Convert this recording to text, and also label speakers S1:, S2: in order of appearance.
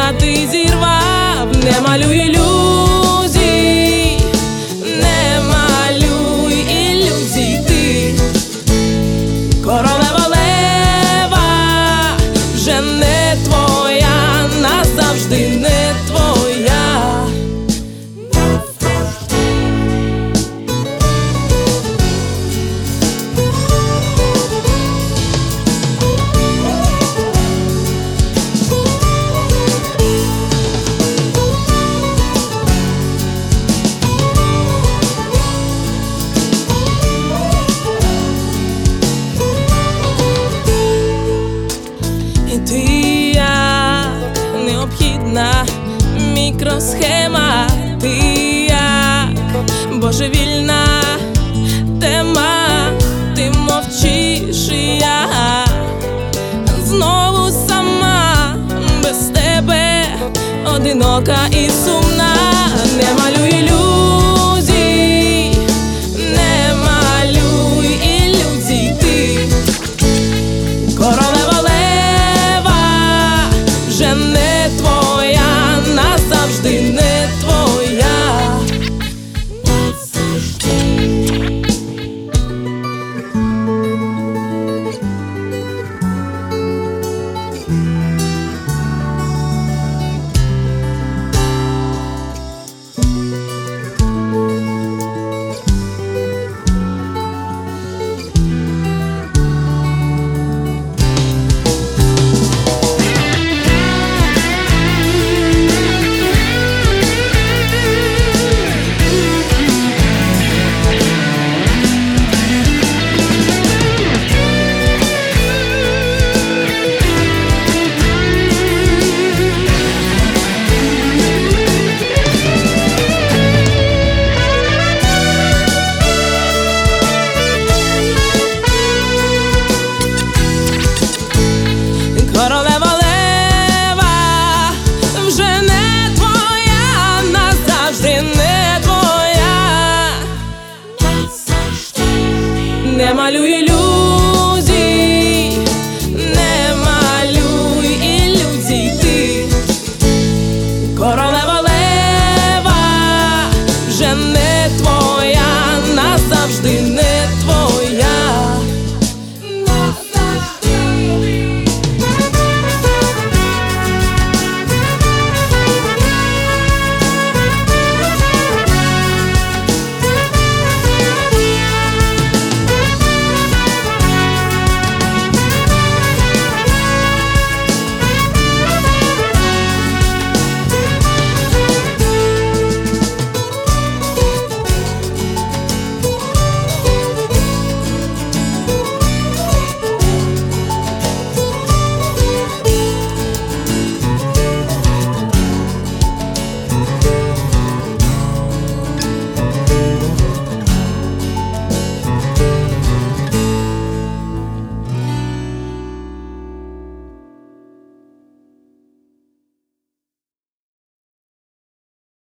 S1: а ти зірвав. Не малюй ілюзій, не малюй ілюзій ти. Королева лева вже не твоя, назавжди не твоя. Ти як необхідна мікросхема, ти як божевільна тема, ти мовчиш, і я знову сама, без тебе одинока і сумна. Не малюй ілюзій, не малюй ілюзій ти. Королева вже не твоя, назавжди не твоя. Королева лева вже не твоя, назавжди не твоя. Не малюй ілюзій.